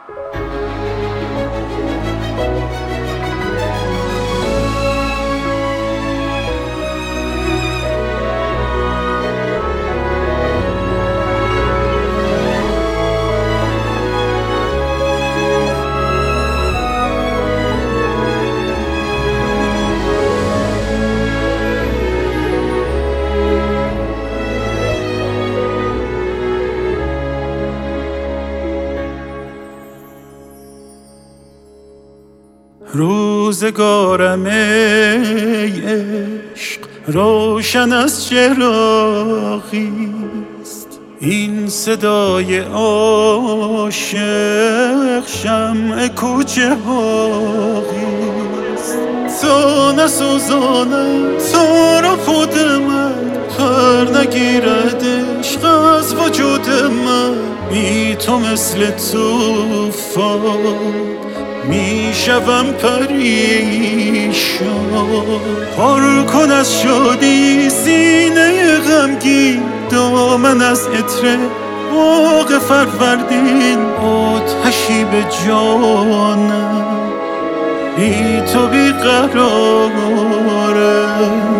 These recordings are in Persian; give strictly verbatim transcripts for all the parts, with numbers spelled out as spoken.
روزگارم ای عشق روشن از چراغیست، این صدای عاشق شمع کوچه باغیست. تو نسوزانم تو را خود من، پر نگیرد عشق از وجود من. بی تو مثل توفان میشوم پریشان. پر کن از شادی سینه غمگین، دامن از عطر باغ فروردین. آتشی به جانم بی تو بیقرارم.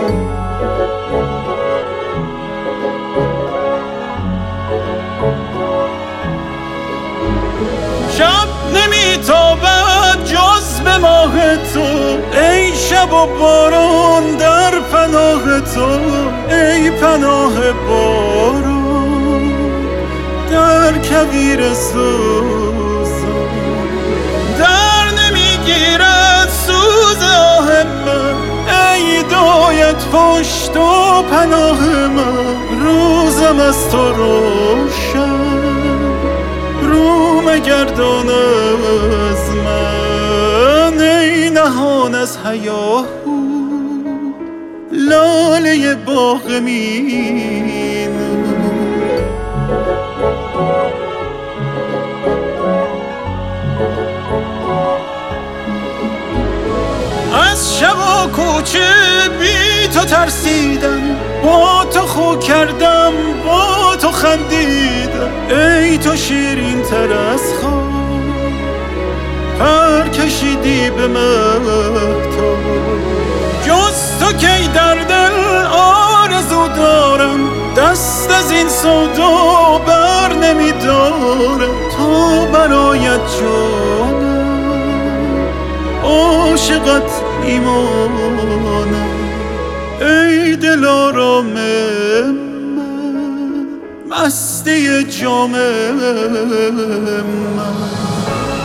شب نمیتابد جز به ماه تو، ای شب و باران در پناه تو. ای پناه باران در کویر سوزان، در نمیگیرد سوز آه من. ای دایت پشت و پناه من، روزم از تو روشن رو مگردان از من. ای نهان از هیاهو لاله باغ مینو. از شب و کوچه بی تو ترسیدم، با تو خو کردم با تو خندیدم. ای تو شیرین تر از خواب پر کشیدی به مهتاب. جز تو کی در دل آرزو دارم، دست از این سودا بر نمیدارم. تو برایت جانم عاشقت ایمانم. ای دلارام من مستی جام من.